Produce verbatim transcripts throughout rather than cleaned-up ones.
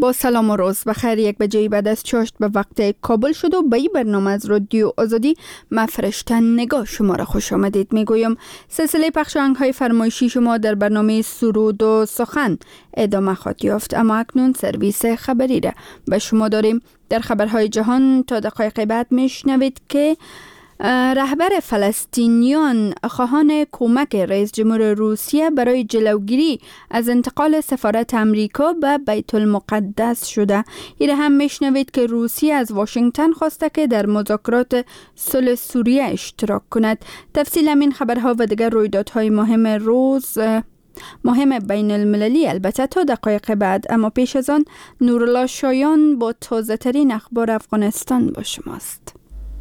با سلام و روز بخیر. یک بجه بعد از چاشت به وقت کابل شد و به این برنامه از رادیو آزادی من فرشته نگاه شما را خوش آمدید میگویم. سلسله پخش آهنگ‌های فرمایشی شما در برنامه سرود و سخن ادامه خواهد یافت، اما اکنون سرویس خبری را به شما داریم. در خبرهای جهان تا دقایق بعد میشنوید که رهبر فلسطینیان خواهان کمک رئیس جمهور روسیه برای جلوگیری از انتقال سفارت امریکا به بیت المقدس شده. این هم میشنوید که روسیه از واشنگتن خواسته که در مذاکرات صلح سوریه اشتراک کند. تفصیل همین خبرها و دیگر رویدادهای مهم روز مهم بین المللی البته تا دقایق بعد، اما پیش از آن نورالله شایان با تازه ترین اخبار افغانستان با شماست.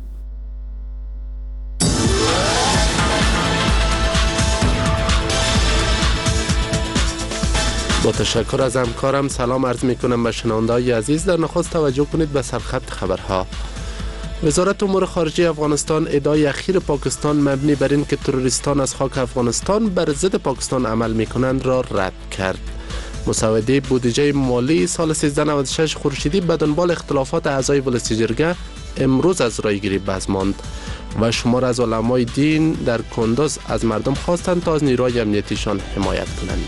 با تشکر از همکارم سلام عرض می کنم به شنونده‌های عزیز. در نخست توجه کنید به سرخط خبرها. وزارت امور خارجه افغانستان ادعای اخیر پاکستان مبنی بر این که تروریستان از خاک افغانستان بر ضد پاکستان عمل می کنند را رد کرد. مسوده بودجه مالی سال سیزده نود و شش خورشیدی به دنبال اختلافات اعضای ولسی جرگه امروز از رایگیری باز ماند و شمار از علمای دین در کندوز از مردم خواستند تا از نیروهای امنیتیشان حمایت کنند.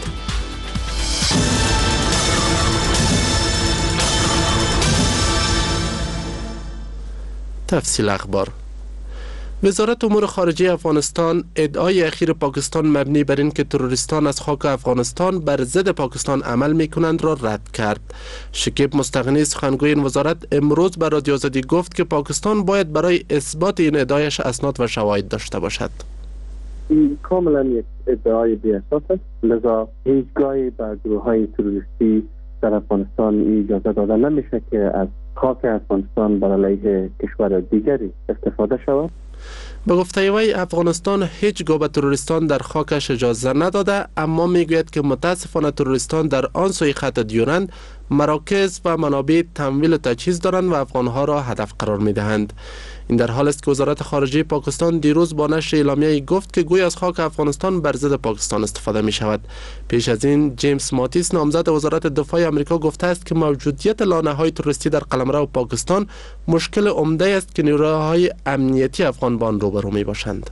تفصیل اخبار. وزارت امور خارجه افغانستان ادعای اخیر پاکستان مبنی بر این که تروریستان از خاک افغانستان بر ضد پاکستان عمل می کنند را رد کرد. شکیب مستغنی سخنگوی این وزارت امروز به رادیو آزادی گفت که پاکستان باید برای اثبات این ادعایش اسناد و شواهد داشته باشد. این کاملا یک ادعای بی اساس است، لذا هیچگاهی به گروه‌های تروریستی در افغانستان اجازه داده نمیشه که از خاک افغانستان بر علیه کشور دیگری استفاده شود. به گفته وی افغانستان هیچگاه به تروریستان در خاکش اجازه نداده، اما میگوید که متاسفانه تروریستان در آن سوی خط دیونند مراکز و منابع تمویل و تجهیز دارند و افغانها را هدف قرار میدهند. این در حال است که وزارت خارجه پاکستان دیروز با نشر اعلامیه‌ای گفت که گویا از خاک افغانستان بر ضد پاکستان استفاده می شود. پیش از این جیمز ماتیس نامزد وزارت دفاع آمریکا گفته است که موجودیت لانه‌های تروریستی در قلمرو پاکستان مشکل عمده است که نیروهای امنیتی افغان با آن روبرو می باشند.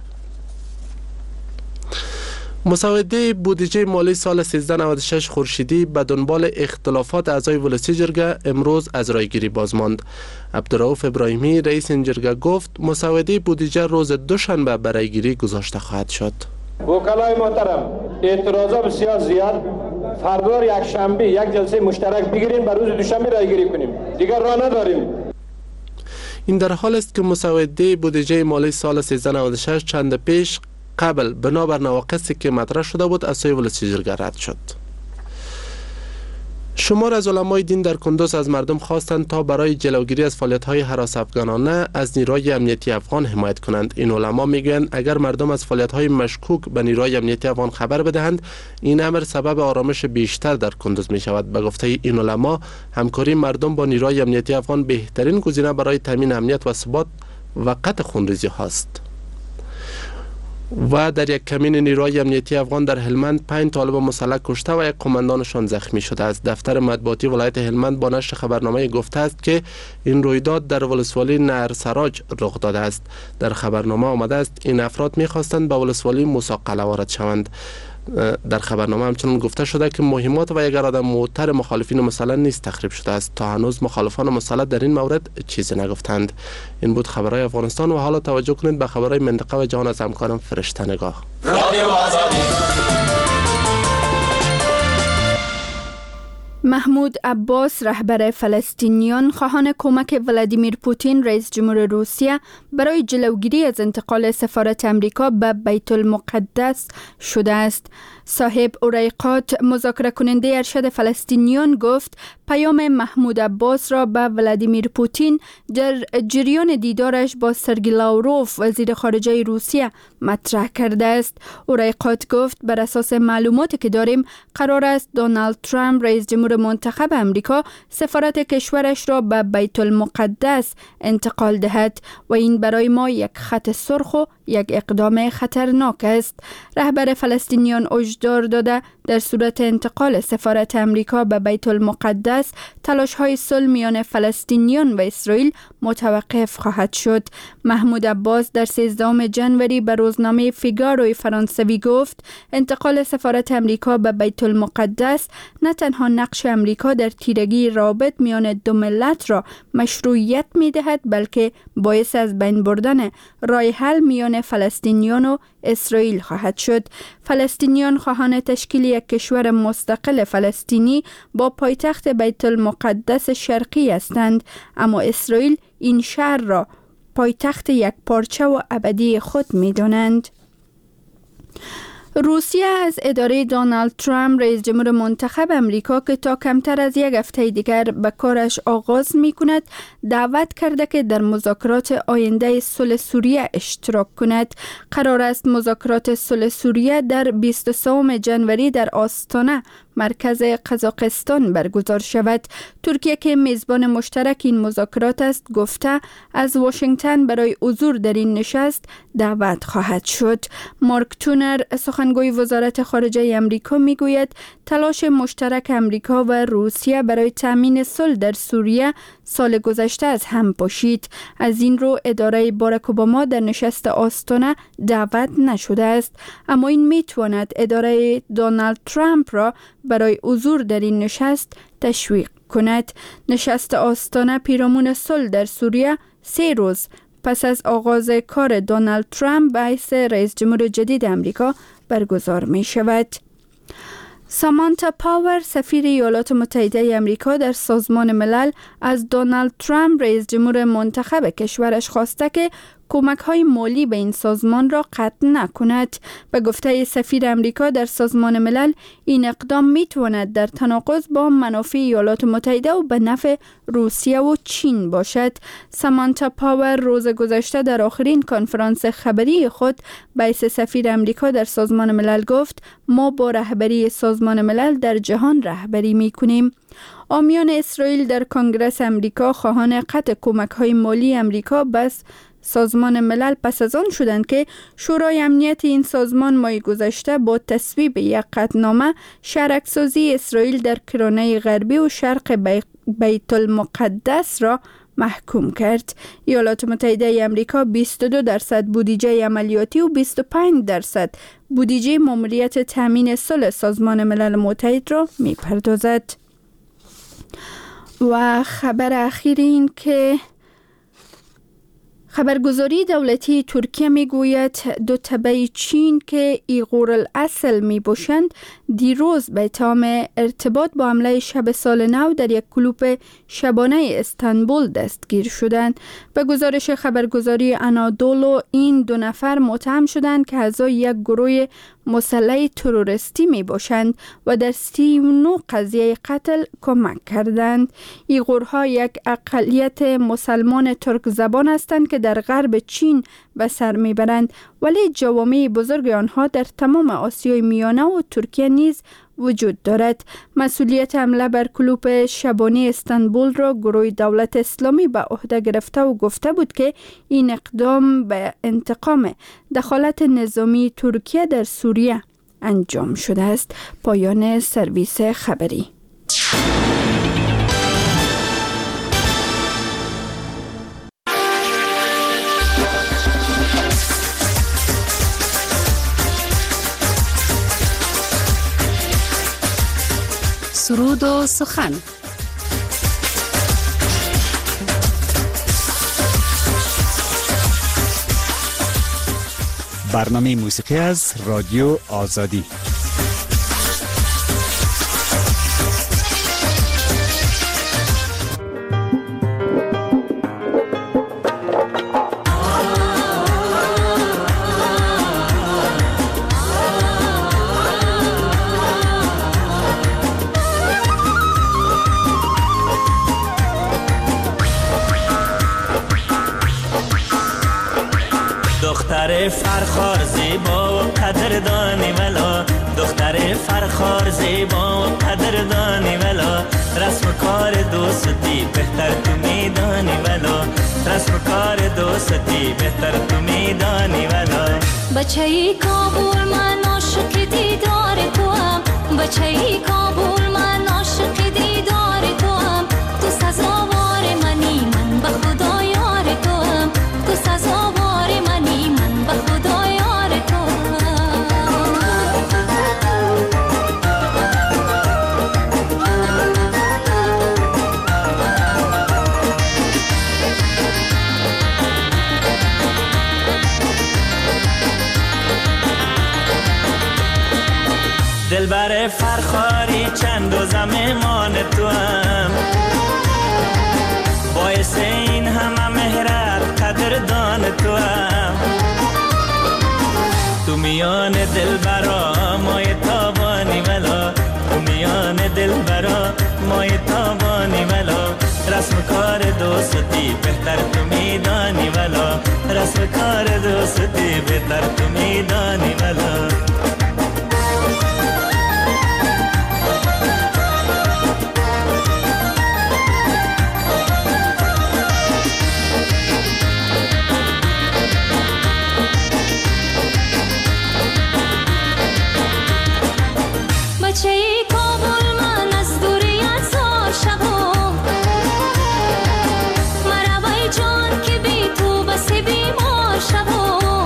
مسوده بودجه مالی سال سیزده نود و شش خورشیدی به دنبال اختلافات اعضای ولسی جرگه امروز از رایگیری باز ماند. عبدالرؤوف ابراهیمی رئیس این جرگه گفت مسوده بودجه روز دوشنبه به رایگیری گذاشته خواهد شد. وکلای محترم، اعتراضا بسیار زیاد، فردا یک شنبه یک جلسه مشترک بگیریم، بر روز دوشنبه رایگیری کنیم، دیگر راه نداریم. این در حال است که مسوده بودجه مالی سال سیزده نود و شش چند پیش قبل بنابر نواقصی که مطرح شده بود از سوی ولسی جرگه رد شد. شمار از علمای دین در کندوز از مردم خواستند تا برای جلوگیری از فعالیت‌های هراس افغانانه از نیروهای امنیتی افغان حمایت کنند. این علما میگویند اگر مردم از فعالیت‌های مشکوک به نیروهای امنیتی افغان خبر بدهند، این امر سبب آرامش بیشتر در کندوز می شود. به گفته این علما، همکاری مردم با نیروهای امنیتی افغان بهترین گزینه برای تامین امنیت و ثبات و قطع خونریزی هاست. و در یک کمین نیروهای امنیتی افغان در هلمند پنج طالب مسلح کشته و یک قماندانشان زخمی شده است. دفتر مطبوعاتی ولایت هلمند با نشر خبرنامه گفته است که این رویداد در ولسوالی نهرسراج رخ داده است. در خبرنامه آمده است این افراد می‌خواستند به ولسوالی موسی قلعه وارد شوند. در خبرنامه همچنان گفته شده که مهمات و یک اراده موتر مخالفین مسلح نیز تخریب شده است. تا هنوز مخالفان مسلح در این مورد چیزی نگفتند. این بود خبرهای افغانستان و حالا توجه کنید به خبرهای منطقه و جهان از همکارم فرشته نگاه. محمود عباس رهبر فلسطینیان خواهان کمک ولادیمیر پوتین رئیس جمهور روسیه برای جلوگیری از انتقال سفارت امریکا به بیت المقدس شده است. صاحب اوریقات مذاکره کننده ارشد فلسطینیان گفت پیام محمود عباس را به ولادیمیر پوتین در جریان دیدارش با سرگی لاوروف وزیر خارجه روسیه مطرح کرده است. اوریقات گفت بر اساس معلوماتی که داریم قرار است دونالد ترامپ رئیس جمهور منتخب امریکا سفارت کشورش را به بیت المقدس انتقال دهد و این برای ما یک خط سرخ و یک اقدام خطرناک است. رهبر فلسطینیان هشدار داده در صورت انتقال سفارت امریکا به بیت المقدس تلاش‌های صلح میان فلسطینیان و اسرائیل متوقف خواهد شد. محمود عباس در سیزدهم ژانویه به روزنامه فیگاروی فرانسوی گفت انتقال سفارت امریکا به بیت المقدس نه تنها نقش امریکا در تیرگی رابط میان دو ملت را مشروعیت می‌دهد، بلکه باعث از بین بردن راه حل میان فلسطینیان و اسرائیل خواهد شد. فلسطینیان خواهان تشکیل یک کشور مستقل فلسطینی با پایتخت بیت المقدس شرقی هستند، اما اسرائیل این شهر را پایتخت یک پارچه و ابدی خود می‌دانند. روسیه از اداره دونالد ترامپ رئیس جمهور منتخب امریکا که تا کمتر از یک هفته دیگر به کارش آغاز می کند دعوت کرده که در مذاکرات آینده صلح سوریه اشتراک کند. قرار است مذاکرات صلح سوریه در بیست و سوم ژانویه در آستانه مرکز قزاقستان برگزار شود. ترکیه که میزبان مشترک این مذاکرات است گفته از واشنگتن برای حضور در این نشست دعوت خواهد شد. مارک تونر سخنگوی وزارت خارجه امریکا میگوید تلاش مشترک امریکا و روسیه برای تامین صلح در سوریه سال گذشته از هم پاشید. از این رو اداره باراک اوباما در نشست آستانه دعوت نشده است، اما این میتواند اداره دونالد ترامپ را برای حضور در این نشست تشویق کند. نشست آستانه پیرامون صلح در سوریه سه روز پس از آغاز کار دونالد ترامپ به حیث رئیس جمهور جدید امریکا برگزار می شود. سامانتا پاور سفیر ایالات متحده امریکا در سازمان ملل از دونالد ترامپ رئیس جمهور منتخب کشورش خواسته که کمک‌های مالی به این سازمان را قطع نکند. به گفته سفیر امریکا در سازمان ملل این اقدام میتواند در تناقض با منافع ایالات متحده و به نفع روسیه و چین باشد. سامانتا پاور روز گذشته در آخرین کنفرانس خبری خود به حیث سفیر امریکا در سازمان ملل گفت ما با رهبری سازمان ملل در جهان رهبری میکنیم. حامیان اسرائیل در کنگره امریکا خواهان قطع کمک‌های مالی امریکا بس سازمان ملل پس از آن شدند که شورای امنیت این سازمان ماه گذشته با تصویب یک قطعنامه شرکسازی اسرائیل در کرانه غربی و شرق بی... بیت المقدس را محکوم کرد. ایالات متحده امریکا بیست و دو درصد بودجه عملیاتی و بیست و پنج درصد بودجه ماموریت تامین صلح سازمان ملل متحد را می‌پردازد. و خبر اخیر این که خبرگزاری دولتی ترکیه میگوید دو تبع چین که ایغور الاصل می باشند دیروز به اتهام ارتباط با حمله شب سال نو در یک کلوب شبانه استانبول دستگیر شدند. به گزارش خبرگزاری انادولو این دو نفر متهم شدند که اعضای یک گروه مسلح تروریستی می باشند و در سی و نه قضیه قتل کمک کردند. ایغورها یک اقلیت مسلمان ترک زبان هستند که در غرب چین به سر میبرند، ولی جوامع بزرگ آنها در تمام آسیای میانه و ترکیه نیز وجود دارد. مسئولیت حمله بر کلوب شبانه استانبول را گروه دولت اسلامی به عهده گرفته و گفته بود که این اقدام به انتقام دخالت نظامی ترکیه در سوریه انجام شده است. پایان سرویس خبری. سرود و سخن. برنامه موسیقی از رادیو آزادی. دختر فرخار زیبا و قدردانی ولا، دختر فرخار زیبا و قدردانی ولا، رسم کار دوستی بهتر تو میدانی ولا، رسم کار دوستی بهتر تو میدانی ولا بچه‌ای کابل من عاشق دیدار تو هم بچه‌ای کابل من عاشق دیدار تو هم تو سزاوار منی من به خدا یار تو هم تو سزاوار منی من به خدا یار تو دلبر فرخاری چند و زمان تو هم باعث این همه مهرت قدردان تو هم تو میان دلبرا مای تابانی ولا تو میان دلبرا مای تابانی ولا رسم کار دوستی بهتر تو میدانی ولا رسم کار دوستی بهتر تو میدانی ولا بچه‌ای کابل من از دوری هزار شبم مروای جان که بی تو بس بیمار شبم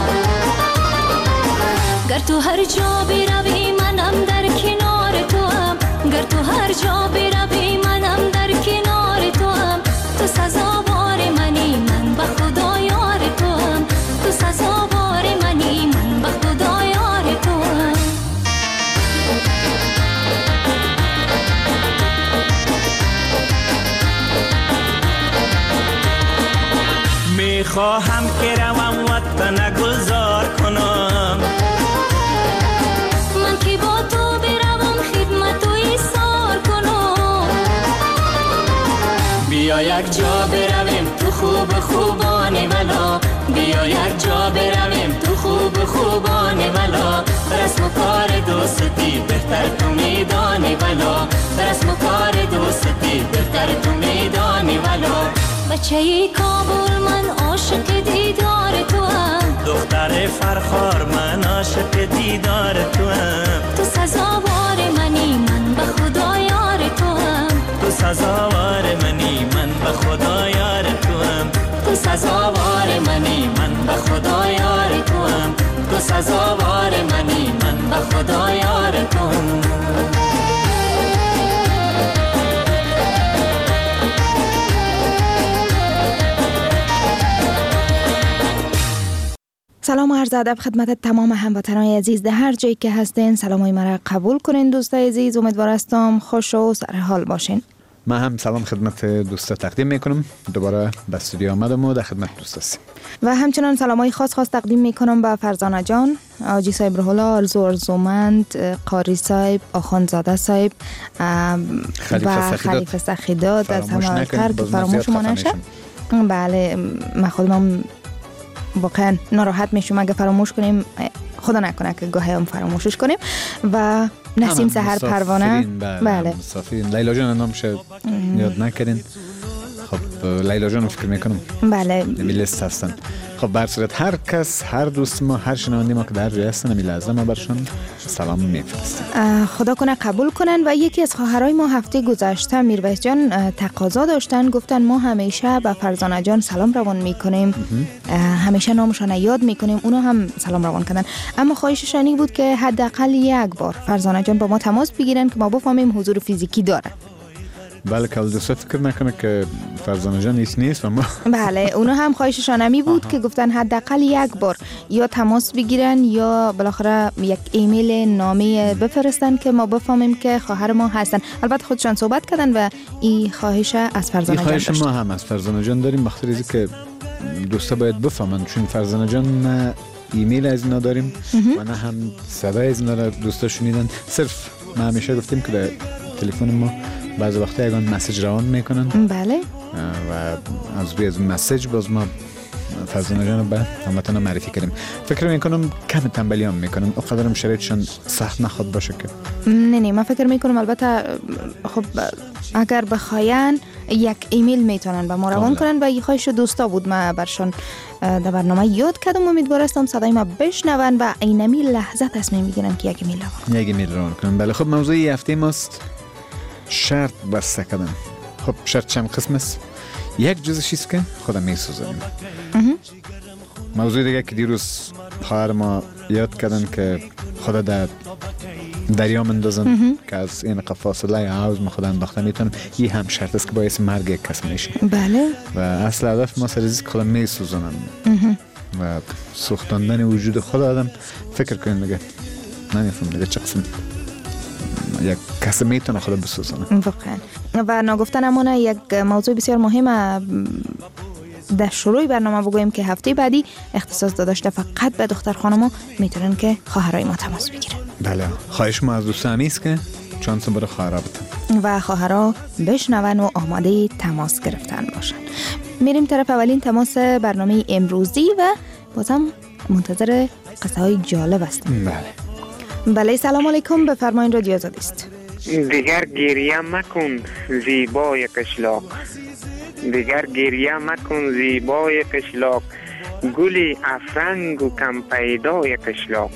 گر تو هر جا بروی منم در کنار تو هم گر تو هر جا بروی منم در کنار تو هم تو سزاوار منی من به خدا یار تو هم تو سزاوار منی من به خدا یار تو هم میخواهم که روم وطن گلزار کنم من که با تو بروم خدمت و ایثار کنم بیا یک جا برویم تو خوب خوبانی ولا بیا یک جا برویم تو خوب خوبانی ولا رسم و کار دوستی بهتر تو میدانی ولا رسم و کار دوستی بهتر تو میدانی ولا بچه‌ای کابل من عاشق دیدار تو هم دختر فرخار من عاشق دیدار تو هم تو سزاوار منی من به خدا یار تو هم تو سزاوار منی من به خدا یار تو هم تو سزاوار منی من به خدا یار تو هم تو سزاوار منی من به خدا یار تو هم سلام و عرض ادب خدمت تمام هموطنان عزیز در هر جایی که هستین. سلامای مرا قبول کنین دوستای عزیز. امیدوار هستم خوش و سر حال باشین. من هم سلام خدمت دوستا تقدیم میکنم. دوباره به استودیو آمدم و در خدمت دوست هستم و همچنان سلامای خاص خاص تقدیم میکنم به فرزانه جان، آجی صاحب رهولا، آرزو ارزومند، قاری صاحب، آخوندزاده صاحب و خلیفه سخیداد از همه آخر که فراموش ما نشه. بله من خودم واقعا ناراحت میشم اگه فراموش کنیم، خدا نکنه که گاهی هم فراموشش کنیم. و نسیم سحر پروانه، بله مسافرین، لیلا جان نامش یاد نکردین. خب لیلا جان فکر میکنم بله نمی لیست هستن. خب بر صورت هر کس، هر دوست ما، هر شنونده ما که در جای هستن نمی لحظه ما برشان سلام میفرستیم. خدا کنه قبول کنن. و یکی از خواهرای ما هفته گذشته میرویس جان تقاضا داشتن، گفتن ما همیشه به فرزانه جان سلام روان میکنیم، همیشه نامشان یاد میکنیم، اونا هم سلام روان کردن، اما خواهششان این بود که حداقل یک بار فرزانه جان با ما تماس بگیرن که ما بفهمیم حضور فیزیکی داره. بله که دوستا فکر نکنه که فرزانه جان نیست نیست و ما بله اونا هم خواهششان همی بود آها. که گفتن حداقل یک بار یا تماس بگیرن یا بالاخره یک ایمیل نامه بفرستن که ما بفهمیم که خواهر ما هستن. البته خودشان صحبت کردن و این خواهش از فرزانه جان داشت. خواهش ما هم از فرزانه جان داریم، بخاطر اینکه که دوستا باید بفهمن، چون فرزانه جان نه ایمیل از اینا داریم و نه هم صدای از اینا دوستا شنیدن. صرف ما همیشه گفتیم که در تلفن ما بعضی وقتا یگان مسیج روان میکنن. بله. و از روی از مسیج باز ما فرزانه جان به هموطنان معرفی کردیم. فکر میکنم کم تنبلی هم میکنم، اقدرم شرایطشان سخت نخواد باشه که نه نه من فکر میکنم البته خب اگر بخواین یک ایمیل میتونن به ما روان کنن و این خواهش دوستا بود ما برشان در برنامه یاد کردم. امیدوار هستم صدای ما بشنون و اینمی لحظه تصمیم میگیرن که یک ایمیل روان یک ایمیل روان کنن. بله خب موضوع این هفته ماست شرط بسته کردن. خب شرط چند قسم است؟ یک جزش است که خودم میسوزنیم. موضوع دیگه که دیروز خواهر ما یاد کردن که خدا در دریا مندازن که از این فاصله حوض ما خدا انداخته میتونم، این هم شرط است که باعث مرگ یک کس میشه. بله. و اصل هدف ما سر خدا میسوزنن و سوختاندن وجود خود آدم. فکر کنید دیگه نمیفهم دیگه چه قسم یک کس میتونه خدا بسوزنه واقعا. و ناگفتن امانه یک موضوع بسیار مهمه در شروع برنامه بگویم که هفته بعدی اختصاص داشته فقط به دختر خانما میتونن که خواهرای ما تماس بگیرن. بله خواهش ما از دوست همیست که چانس برای خواهرها بدن و خواهرها بشنون و آماده تماس گرفتن باشن. میریم طرف اولین تماس برنامه امروزی و بازم منتظر قصه های جالب هستیم. بله بله سلام علیکم، بفرمایید رادیو آزادی است. دیگر گریه مکن زیبای قشلاق، دیگر گریه مکن زیبای قشلاق، گلی افرنگ و کم پیدای قشلاق.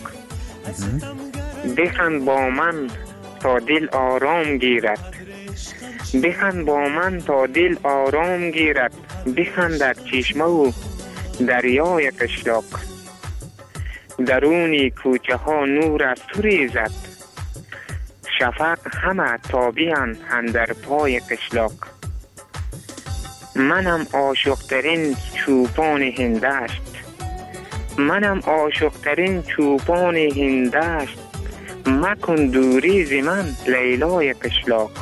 بخند با من تا دل آرام گیرد، بخند با من تا دل آرام گیرد، بخند در چشمه و دریای قشلاق. درونی کوچه ها نور از تو ریزد، شفق همه تابیان اندر پای قشلاق. منم عاشق‌ترین چوپان هندشت، منم عاشق‌ترین چوپان هندشت، مکن دوری ز من لیلای قشلاق.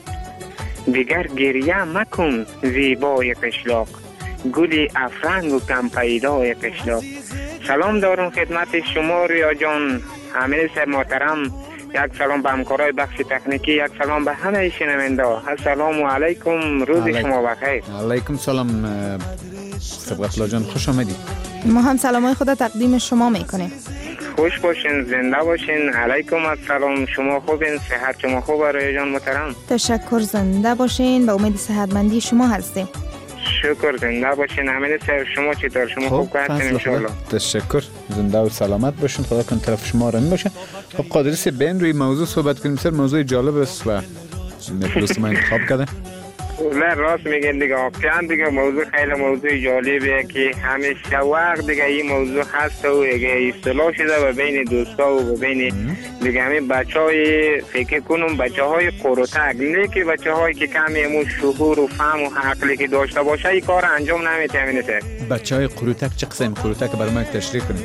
دیگر گریه مکن زیبای قشلاق، گلی افرنگ و کم پیدای قشلاق. سلام دارم خدمت شما ریا جان، حامد صاحب محترم. یک سلام به همکارای بخش تکنیکی، یک سلام به همه شنونده. السلام علیکم، روز علیکم. شما بخیر. علیکم سلام سبقت جان، خوش آمدید. ما هم سلامای خدا تقدیم شما میکنیم. خوش باشین، زنده باشین. علیکم السلام. شما خوبین؟ صحت شما خوبه ریا جان محترم؟ تشکر، زنده باشین، به امید صحتمندی شما هستیم. شکر، زنده باشین. امید صاحب شما چطور؟ شما خوب هستین ان شاء الله؟ تشکر، زنده و سلامت باشین، خدا کنه طرف شما رنگ باشه. خب قادر است بین روی موضوع صحبت کنیم. سر موضوع جالب است و دوست من انتخاب کرده. نه راست میگن دیگه، واقعا دیگه موضوع خیلی موضوع جالبیه که همیشه وقت دیگه این موضوع هست و دیگه اصطلاح شده و بین دوستا و بین دیگه همین بچهای فکر کنم بچهای قروتک، نه که بچه‌هایی که کمی همون شعور و فهم و عقلی که داشته باشه این کار انجام نمیتونه. بچهای قروتک چه قسم قروتک برای ما تشریح کنید؟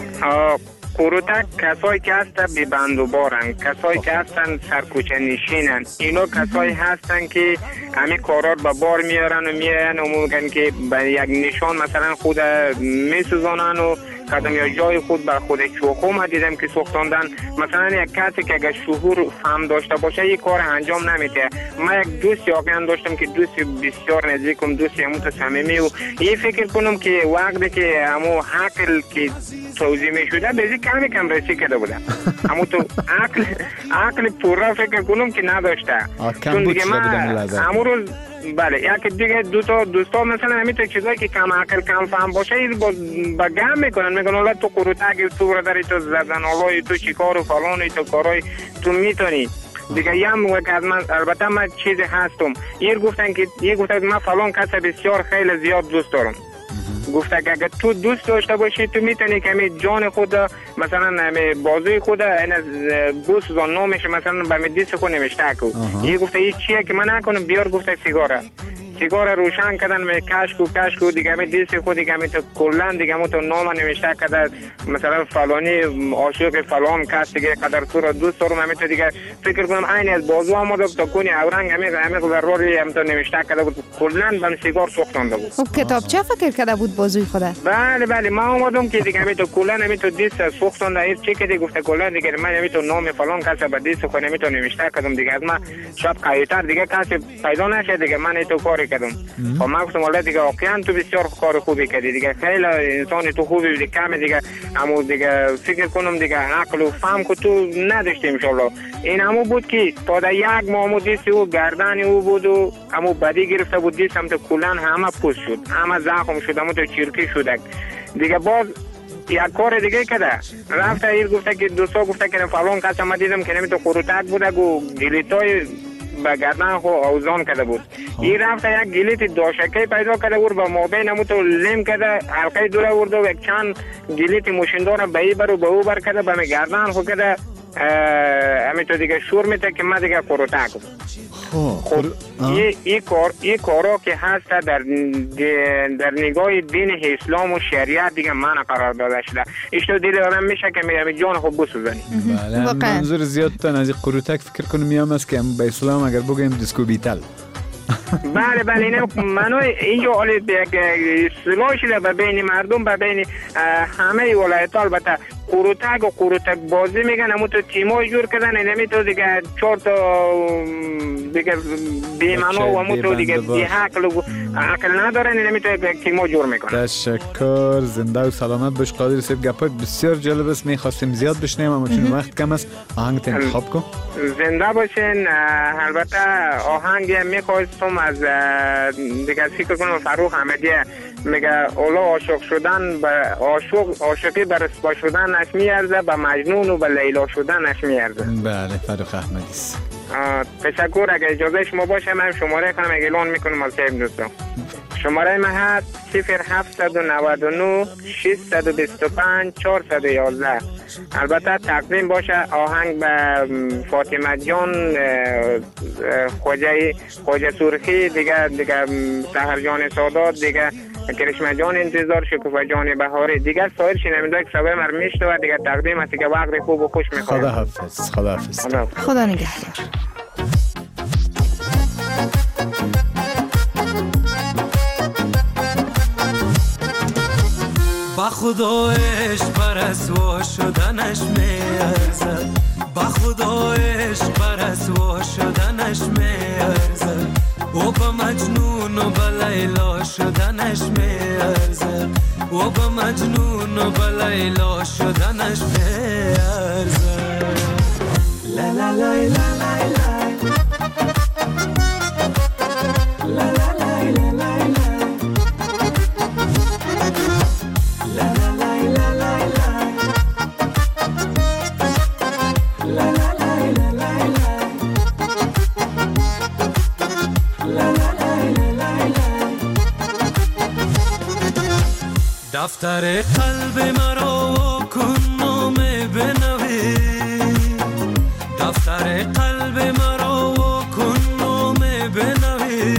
قروتک کسایی که هستن بی بند و بارن، کسایی که هستن سرکوچه نشینن. اینا کسایی هستن که همه کارات به بار میارن و میارن و میگن که به یک نشان مثلا خود میسوزانن و قدم یا جای خود بر خود چوخو. ما دیدم که سوختاندن مثلا یک کسی که اگر شعور فهم داشته باشه یک کار انجام نمیده. ما یک دوست واقعا داشتم که دوست بسیار نزدیکم، دوست همون صمیمی و این فکر کنم که وقتی که همون عقل که توضیح میشده بزی کمی کم رسی کرده بودم، اما تو عقل عقل پورا فکر کنم که نداشته. چون دیگه ما همون روز بله یک دیگه دو تا دوستا مثلا همین تو چیزایی که کم عقل کم فهم باشه با گم میکنن، میگن حالا تو قروتک تو برادری تو زدن حالا تو چیکار و فلان تو کارای تو میتونی دیگه. یه هم که از من البته من چیزی هستم یه گفتن که یه گفتن من فلان کس بسیار خیلی زیاد دوست دارم. گفته که اگر تو دوست داشته باشی تو میتونی که می جان خود مثلا می بازوی خود این از بوسوزان نامش مثلا به می دیست خود نوشته کو. یه گفته این چیه که من نکنم بیار، گفته سیگاره سیگار روشن کردن می کشک و کشک و دیگه می دیست خود دیگه می تو کلن دیگه می تو نام نوشته کرده مثلا فلانی عاشق فلان کس دیگه قدر تو را دوست دارم همین تو دیگه فکر کنم عین از بازو آمده تا کنی اورنگ همین همین ضروری هم تو نوشته کرده بود کلن بم سیگار سوختانده بود. خب کتاب چه فکر کرده بود بازوی خدا؟ بله بله ما اومدم که دیگه همین تو کلن همین تو دیست سوختانده این چه که دیگه گفته کلن دیگه من همین تو نام فلان کس به دیست خود همین تو نوشته کردم دیگه از ما شب قایتر دیگه کسی پیدا نشه دیگه من تو کار کاری کردم. خب من گفتم والا دیگه واقعا تو بسیار کار خوبی کردی دیگه، خیلی انسان تو خوبی دیگه، کم دیگه اما دیگه فکر کنم دیگه عقل و فهم که تو نداشتی ان شاء الله. این همو بود که تا در یک ماه دیست او گردن او بود و همو بدی گرفته بود، دیستم تو کلان همه پوست شد، همه زخم شد، همو تو چیرکی شد دیگه. باز یک کار دیگه کده رفته ایر گفته که دوستا گفته که فلان کس ما دیدم که نمی تو خروتک بوده گو گلیتای به گردن خو اوزان کده بود. این رفته یک گلیت داشکی پیدا کده بود و مابین همو تو لیم کده حلقه دوره ورد و یک چند گلیت مشندار به ای بر و به او بر کده به می گردن خو کده همین تو دیگه شور میته که من دیگه خروتک بود. خب این کار این کارا که هست در در نگاه دین اسلام و شریعت دیگه من قرار داده شده. ایشتو دیده آدم میشه که میگه جان خوب بسوزنی. بله منظور زیادتان از این قروتک فکر کنم میام است که به اسلام اگر بگیم دیسکو بیتل. بله بله اینه منو اینجا حالی یک اصطلاح شده به بین مردم به بین همه ولایت ها. البته قروتک و قروتک بازی میگن، همون تو تیمای جور کردن، اینمی تو دیگه چهار تا دیگه بیمنا و همون تو دیگه بی حقل و عقل ندارن، اینمی تو یک تیما جور میکنن. تشکر، زنده و سلامت باش قادر صاحب. گپای بسیار جالب است، میخواستیم زیاد بشنیم اما چون وقت کم است آهنگ انتخاب کن. زنده باشین. البته آهنگ میخواستم از دیگه فکر کنم فروخ احمدی میگه اولا عاشق شدن به عاشق عاشقی بر رسوا شدنش میارزه، به مجنون و به لیلا شدنش میارزه. بله فروخ احمدی است. تشکر. اگه اجازه شما باشه من شماره کنم اعلان میکنم از صاحب دوستان. شماره من هست صفر هفت نه نه شش دو پنج چهار یک یک. البته تقدیم باشه آهنگ به فاطمه جان خواجه خواجه سرخی دیگه دیگه سحر جان سادات دیگه کرشمه جان انتظار شکوفه جان بهاری دیگه سایر شنونده که صدای من میشنوه دیگه تقدیم است که وقت خوب و خوش میخوام. خدا حافظ. خدا حافظ. خدا نگهدار. با خدایش بر اسوا شدنش میارزه، با خدایش بر اسوا شدنش میارزه، او با مجنون و با لیلا شدنش میارزه، او با مجنون و با لیلا شدنش میارزه. لا لا لا لا لا لا لا لا لا لا دفتر قلب مرا کن نام بنوی، دفتر قلب مرا کن نام بنوی،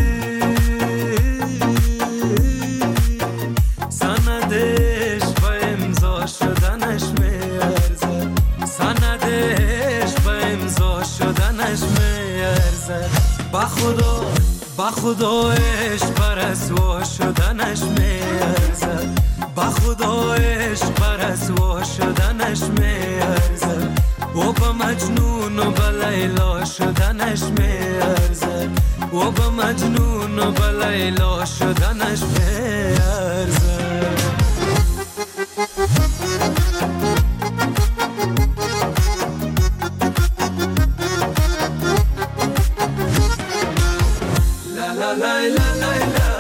سندش با امضا شدنش میارزه، سندش با امضا شدنش میارزه، با خدا با خدایش بر اسوا شدنش میارزه، با خدایش بر اسوا شدنش میارزه، و با مجنون و با لیلا شدنش میارزه، و با مجنون و با لیلا شدنش میارزه. لا لا لا لا لا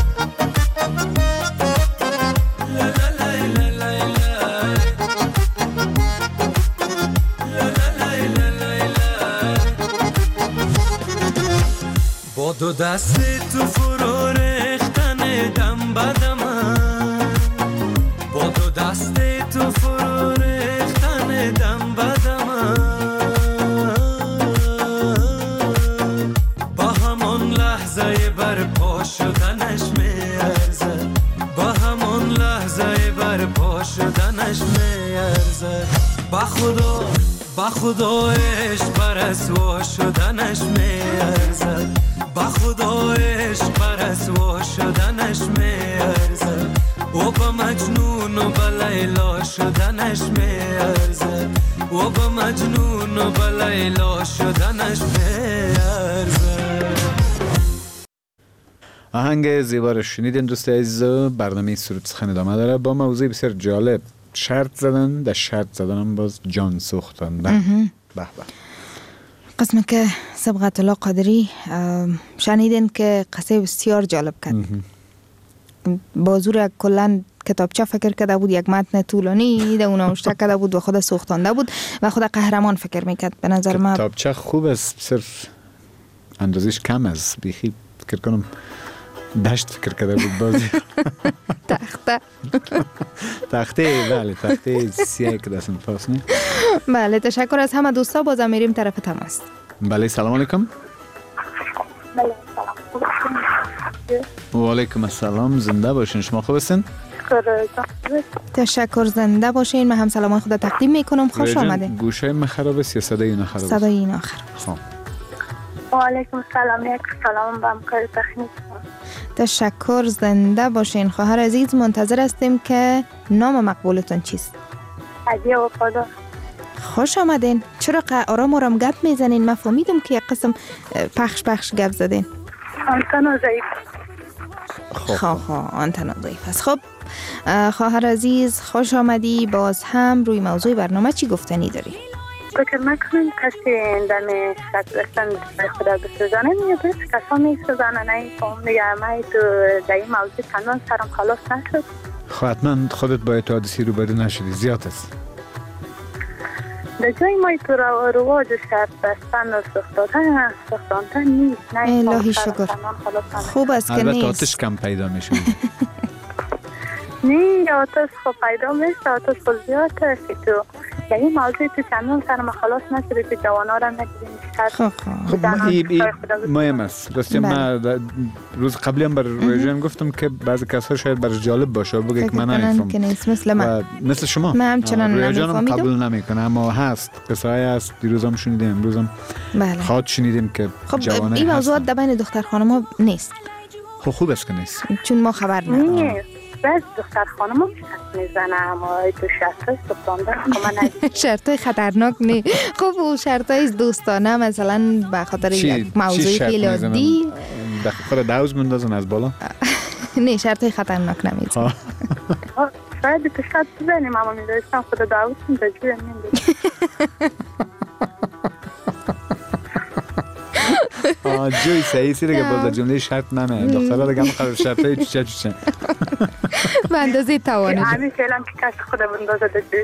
با دو دست تو فرو ریختن دم بدم، با دو دست تو فرو ریختن دم بدم، با همون لحظه برپا شدنش میارزه، با همون لحظه برپا شدنش میارزه، با خدا با خدایش بر اسوا شدنش میارزه، با خدایش بر اسوا شدنش میارزه، و با مجنون و با لیلا شدنش میارزه، و با مجنون و با لیلا شدنش میارزه. آهنگ زیبا رو شنیدین دوست عزیز. برنامه سرود سخن ادامه داره با موضوع بسیار جالب، شرط زدن. در شرط زدن هم باز جان سوختن. به به. قسم که صبغت الله قادری شنیدین که قصه بسیار جالب کرد. بازور کلن کتابچه فکر کرده بود، یک متن طولانی ده اونو نوشته کرده بود و خود سوختانده بود و خود قهرمان فکر میکرد. به نظر من کتابچه خوب است، صرف اندازش کم است. بیخی فکر کنم دشت فکر کرده بود بازی. تخته تخته بله، تخته سیاه که دستم پاس نی. بله تشکر از همه دوستا. بازم میریم طرف تماس. بله سلام علیکم. بله سلام. و علیکم السلام. زنده باشین. شما خوب هستین؟ تشکر. زنده باشین. من هم سلام خود تقدیم میکنم. خوش آمدین. گوشه من خراب است یا صدای اینا خراب است؟ صدای اینا خراب است. و علیکم السلام. یک سلام به همکار تکنیک. تشکر. زنده باشین. خواهر عزیز منتظر هستیم که نام مقبولتون چیست؟ هدیه وفادار. خوش آمدین. چرا آرام آرام گپ میزنین؟ من فهمیدم که یک قسم پخش پخش گپ زدین. آنتنا ضعیف. خب خب آنتنا ضعیف است. خب خواهر عزیز خوش آمدی. باز هم روی موضوع برنامه چی گفتنی داری؟ فکر میکنم کسی دمی شک داشتن خدا بسوزانه میاد، کسا میسوزانه نیفهم دیگه. من تو در این موضوع چندان سرم خلاص نشد. خب حتما خودت باید تو حادثی رو بده نشدی، زیاد است. در جای ما تو رو رواج شرط بستن و سختادن سختاندن نیست. الهی شکر. خوب است که نیست. البته آتش کم پیدا میشه. نه آتش خب پیدا میشه، آتش خود زیاد هستی تو. یعنی موضوع تو چندان سرم خلاص نشده که جوانا را نگیریم. خب خب مهم است. راستی من روز قبلی هم بر رویجان گفتم که بعضی کسا شاید برش جالب باشه بگه که من نمیفهم که نیست مثل من، مثل شما. من همچنان نمیفهمیدم. قبول نمیکنه اما هست قصه‌ای هست. دیروز هم شنیدیم، امروز هم بله خاط شنیدیم که خب جوانه این موضوعات در بین دختر خانم نیست. خب خوب است که نیست، چون ما خبر نداریم. بس دختر خانم هم شرط میزنه اما تو شرطای سختانده که من ندیدم. شرطای خطرناک نه. خب او شرطای دوستانه مثلا به خاطر یک موضوع خیلی عادی در خود دوز مندازن از بالا. نه شرطای خطرناک نمیزنه. شاید تو شرط بزنیم اما میداشتم خود دوز مندازی نمیداشتم. آه جوی صحیح سیره که باز جمله شرط نمه دخترها دیگه هم خراب شرطای چوچه چوچه به اندازه توانه. همین فعلا که کسی خود بندازه ده.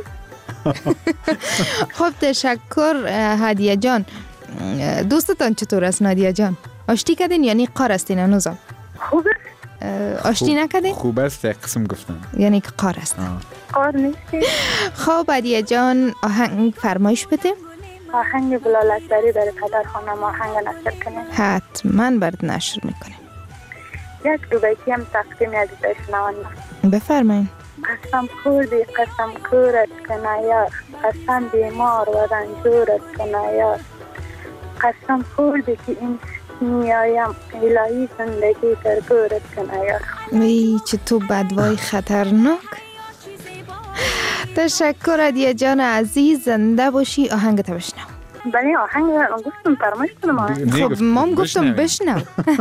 خب تشکر هدیه جان. دوستتان چطور است نادیه جان؟ آشتی کردین یعنی قار استین هنوزم؟ خوب است. آشتی نکردین؟ خوب است یک قسم گفتن یعنی که قار است. قار نیستی. خب هدیه جان آهنگ فرمایش بده. آهنگ بلال اکبری برای پدر خانم آهنگ نشر کنیم. حتما برد نشر میکنیم. یک دو بیتی هم تقدیم عزیزای شنونده. بفرمایید. قسم خوردی قسم کورت کنه یار، قسم بیمار و رنجورت کنه یار، قسم خوردی که این میایم الهی زندگی در گورت کنه یار. وی چه تو بدوای خطرناک. تشکر هدیه جان عزیز. زنده باشی. آهنگ تا بشنو. بله آهنگ گفتم فرمایش کنم. خب ما گفتم بشنو.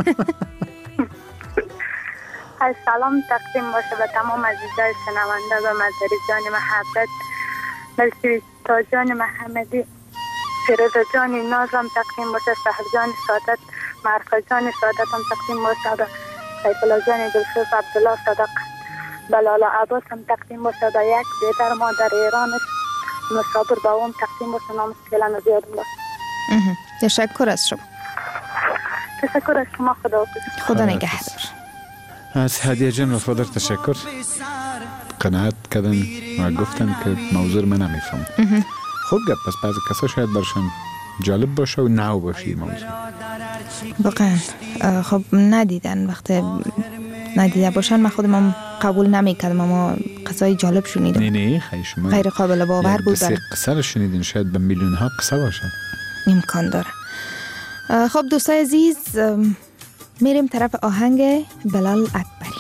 سلام تقدیم باشه به تمام عزیزای شنونده و مادری جان محبت، ملکی تا جان محمدی، فیروزه جان نازم تقدیم باشه، سحر جان سعادت، معرفه جان سعادت هم تقدیم باشه، سیف الله جان دلسوز، عبدالله صدق، بلالا عباس هم تقدیم باشه، و یک بیدر ما در ایران مصابر با اون تقدیم باشه. نام سیلان زیاد باشه. تشکر از شما. تشکر از شما. خدا حافظ. خدا نگهدار. از هدیه جان وفادار تشکر. قناعت کردن و گفتن که موضوع من نمیفهم. خوب گفت. پس بعضی کسا شاید برشان جالب باشه و نو باشه موضوع. واقعا خب ندیدن. وقتی ندیده باشن من خودم هم قبول نمیکردم اما قصای جالب شنیدم. نه نه خیلی شما غیر قابل باور بود. دسته قصه رو شنیدین شاید به میلیون ها قصه باشه. امکان داره. خب دوستای عزیز میریم طرف آهنگ بلال اکبری.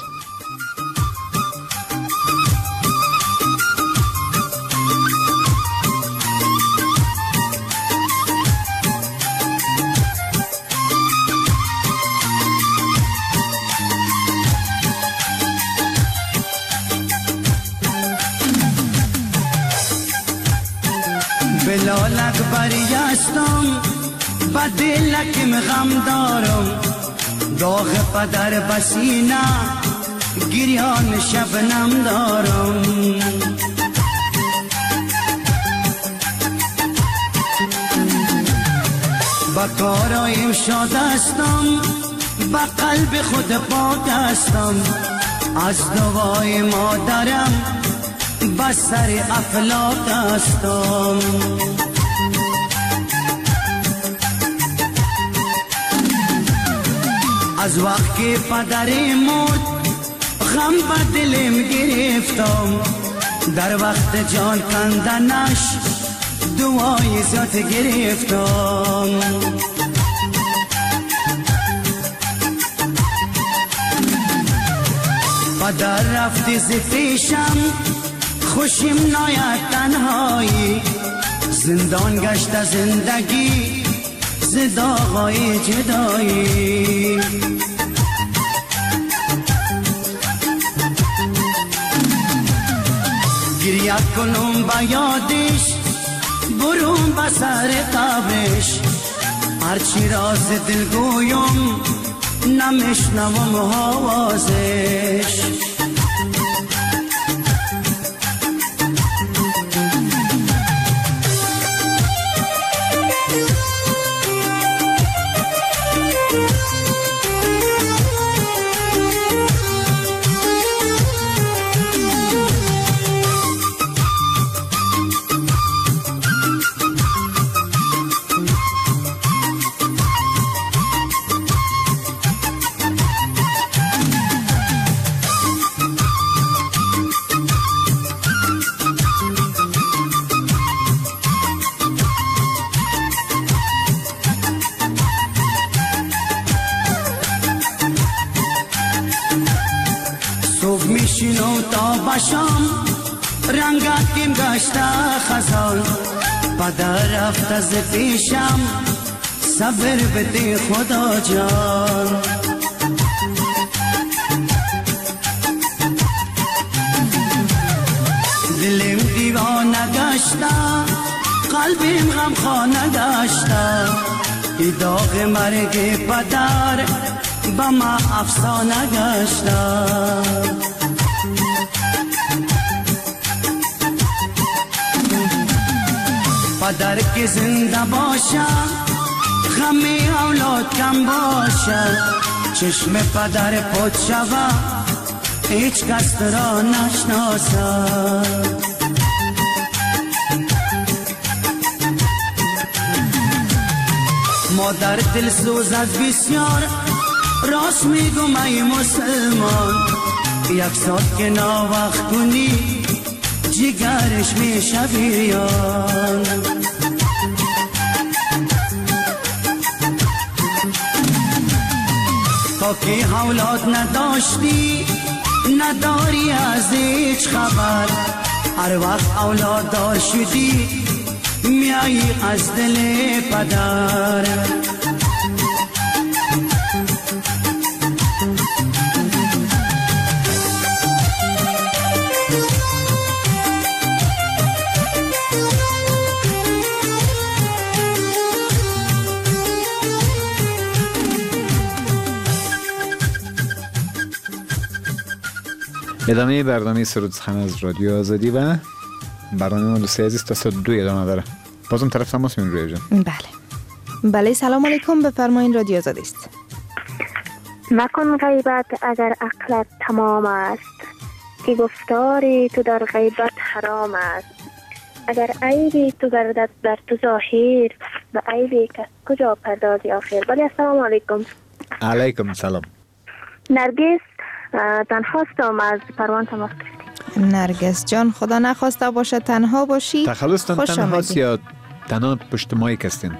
جلالت بریستم با دلکم غم دارم داغ پدر بسینه گریان شبنم دارم با کارایم شادستم با قلب خود پاکستم از دوای مادرم با سر افلاک هستم از وقت که پدری مرد غم به دلم گرفتم در وقت جان کندنش دعای ذات گرفتم پدر رفتی ز پیشم خوشیم ناید تنهایی زندان گشت زندگی ز داغای جدایی گریه کنم با یادش برون با سر قبرش هرچی راز دل گویم نمیشنوم آوازش باشم رنگاتیم گشته خزان پدر رفت از پیشم صبر بده خدا جان دلم دیوانه گشته قلبیم غم خانه گشته ای داغ مرگ پدر با ما افسانه گشته پدر که زنده باشه غم اولاد کم باشه چشم پدر پد شوه هیچ کس را نشناسه مادر دل سوز از بسیار راست میگم ای مسلمان یک ساعت که ناوقت کنی جگرش میشه بیان تا که اولاد نداشتی نداری از هیچ خبر هر وقت اولاد دار شدی میایی از دل پدر ادامه برنامه سرود سخن از رادیو آزادی و برنامه ما دوستی عزیز تا ساعت دو ادامه داره. بازم طرف تماس می‌گیریم روی جان. بله بله سلام علیکم بفرمایید رادیو آزادی است. مکن غیبت اگر عقلت تمام است که گفتاری تو در غیبت حرام است اگر عیبی تو گردد در تو ظاهر و عیبی کس کجا پردازی آخر. بله السلام علیکم. علیکم سلام. نرگس تنهاستم از پروان تماس گرفتیم. نرگس جان خدا نخواسته باشه تنها باشی. تخلصتان تنهاست یا تنها پشت مایک هستین؟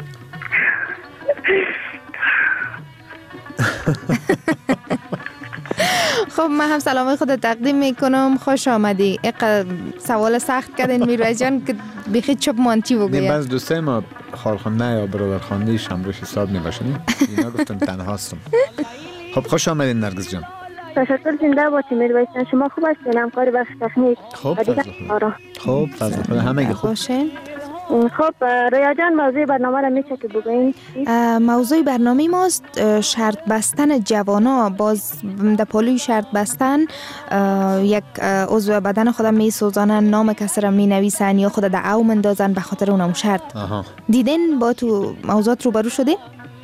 خب من هم سلام خود تقدیم میکنم. خوش آمدی. یک سوال سخت کردین میروی جان که بیخی چپ مانتی بگوید. بعض دوستای ما خالخانده یا برادرخانده شمروش حساب نباشنی اینا گفتن تنهاستم. خب خوش آمدین نرگس جان. تشکر زنده باشید میروی جان. شما خوب هستین؟ همکار بخش تکنیک. خب فضل خدا. خب فضل خدا همگی خوب. باشین. خب رویا جان موضوع برنامه را میشه که بگوین؟ موضوع برنامه ماست شرط بستن جوانا. باز در پالوی شرط بستن یک عضو بدن خودم می سوزانن، نام کسی را می نویسن یا خود در او مندازن به خاطر اونم شرط. آها. دیدین با تو موضوعات روبرو شدین؟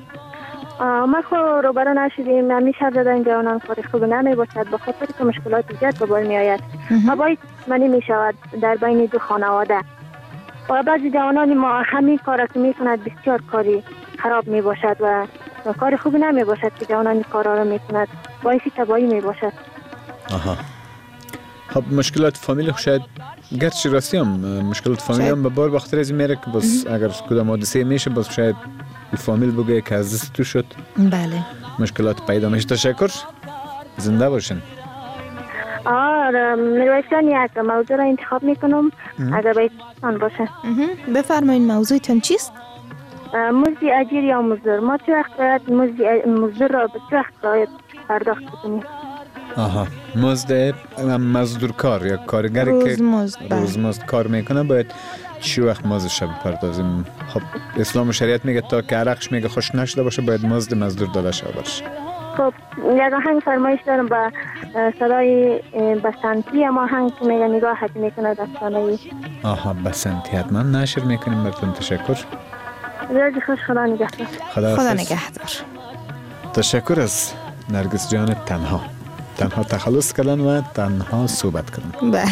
ما خو روبرو نشدیم. همی شرط دادن جوانان کار خوب نمی باشد به خاطر که مشکلات زیاد به بار می آید. باید منی می شود در بین دو خانواده. و بعضی جوانان ما همین کار که می کند بسیار کاری خراب می باشد و, و کار خوبی نمی باشد که جوانان کارا را می کند، باعث تباهی می باشد. آها. خب مشکلات فامیل شاید گرچه راستی هم مشکلات فامیل هم به بار بخاطر از میره که بس اگر کدام حادثه میشه بس شاید فامیل بگه که از دست تو شد. بله. مشکلات پیدا میشه. تشکر. زنده باشین. آره میرویسان یک موضوع را انتخاب میکنم اگر بایدان باشه. بفرمایین موضوعتون چیست؟ مزد اجیر یا مزدور. ما چه وقت باید مزدور را به چه وقت باید پرداخت کنیم؟ آها مزد مزدور کار یا کارگری روز که مزد روز مزد کار میکنه باید چی وقت مزدش بپردازیم؟ خب اسلام و شریعت میگه تا که عرقش میگه خوش نشده باشه باید مزد مزدور داده شده باشه. خب یک آهنگ فرمایش دارم با صدای بسنتی، اما آهنگ که میگه نگاهت میکنه دستانه. آها بسنتی حتما نشر میکنیم. براتون تشکر. روز خوش. خدا نگهدار. خدا, خدا نگهدار. تشکر از نرگس جان تنها تنها تخلص کردن و تنها صحبت کردن. بله.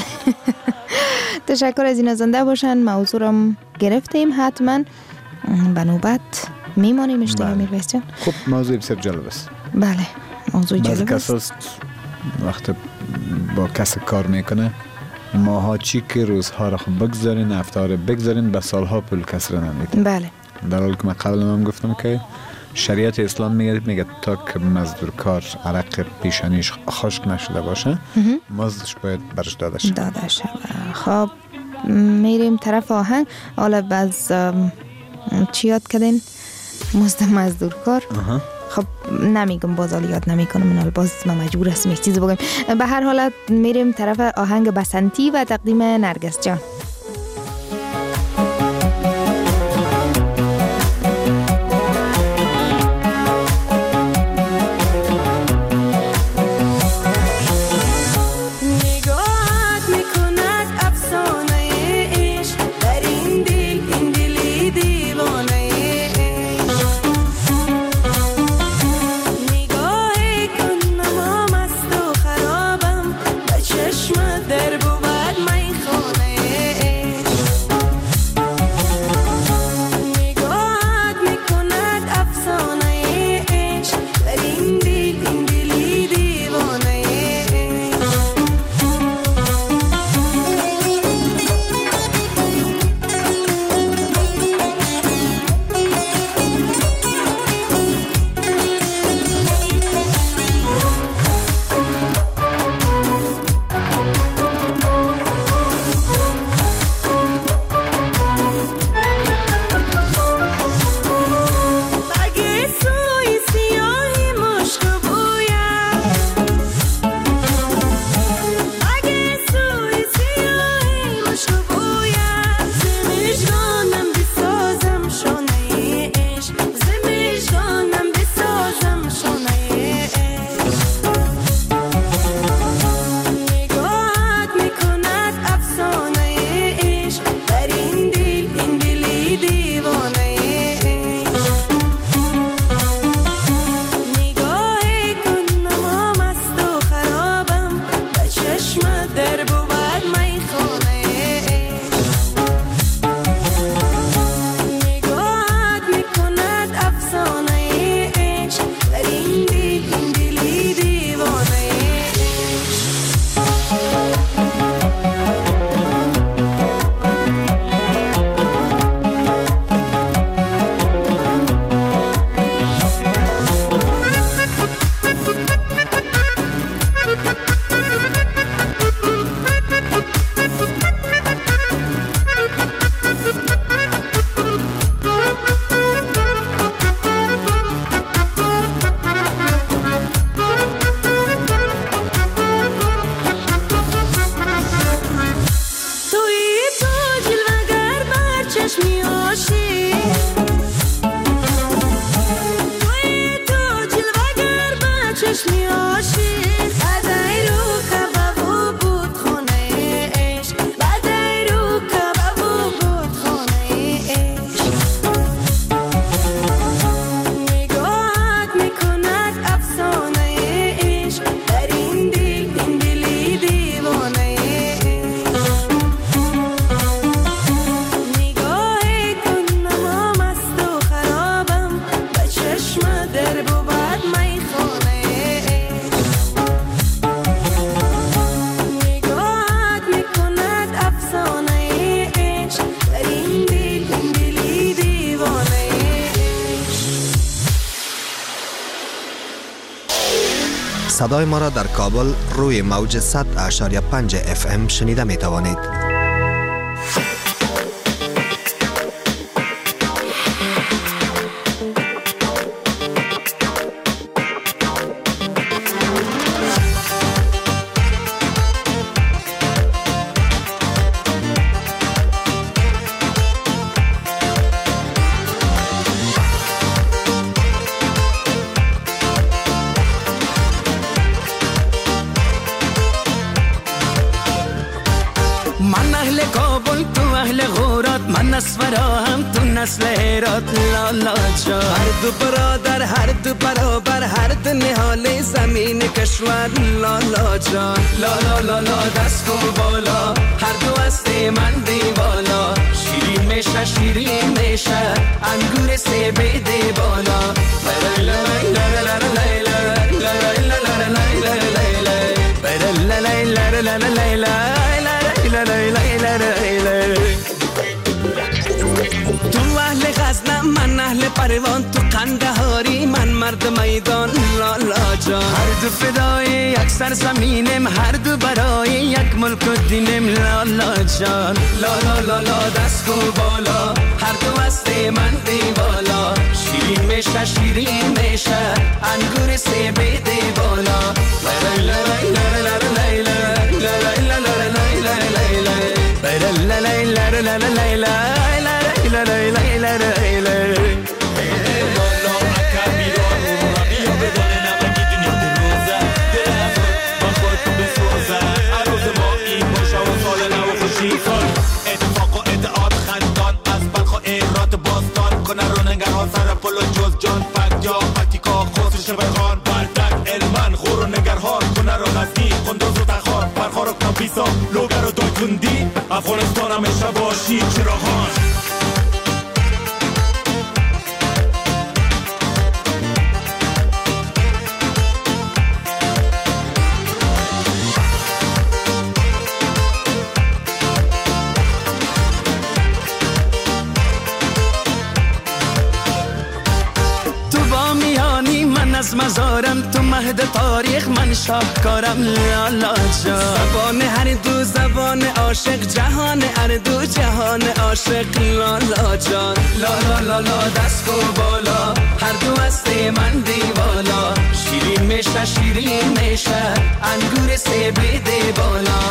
تشکر از این زنده باشن. موضوع رو گرفتیم حتما به نوبت میمانیم. اشتباه میرویس جان. خب موضوع بسیار جالب است. بله موضوع جالب است. بعضی کس وقت با کس کار میکنه ماها چی که روزها را خب بگذارین هفته را بگذارین به سالها پول کس را نمیدین. بله. در حالی که من قبل هم گفتم که شریعت اسلام میگه میگه تا که مزدور کار عرق پیشانیش خشک نشده باشه مزدش باید برش داده شد. داده شد. خب میریم طرف آهنگ. حالا باز چی یاد کردین؟ مزد مزدور کار. خب نمیگم باز حالا یاد نمیکنم. من باز ما مجبور هستم یک چیزی بگم. به هر حالت میریم طرف آهنگ بسنتی و تقدیم نرگس جان. در بود می خونه صدای ما را در کابل روی موج صد اشاری پنج اف ام شنیده می توانید. نسل هرات لالا جان، هر دو برادر هر دو برابر، هر دو نهال زمین کشور لالا جان. لالا لالا دست کو بالا، هر دو است من دیوالا، شیرین میشه شیرین میشه انگور سه بیده بالا. غزنم من اهل پروان، تو قندهاری من مرد میدان لالا جان. هر دو فدای یک سرزمینم، هر دو برای یک ملک و دینم لالا جان. لالا لالا دست کو بالا، هر دو است من دیوالا، شیرین میشه شیرین میشه انگور سه بیده بالا. اتفاق و ادعاد خندان از بلخ و ایرات باستان، کنه رو نگرها سر پل و جز جان فک یا پتیکا خوص شبخان بردک علمن غور و نگرهار، کنه رو غزنی خندوز و تخار پرخار و کمپیسا لوگر و دایکندی افغانستان همیشه باشی چراغان. از مزارم تو مهد تاریخ من شاهکارم لالا جان. زبان هر دو زبان عاشق، جهان هر دو جهان عاشق لالا جان. لالا لالا دست کو بالا، هر دو است من دیوالا، شیرین میشه شیرین میشه انگور سه بیده بالا.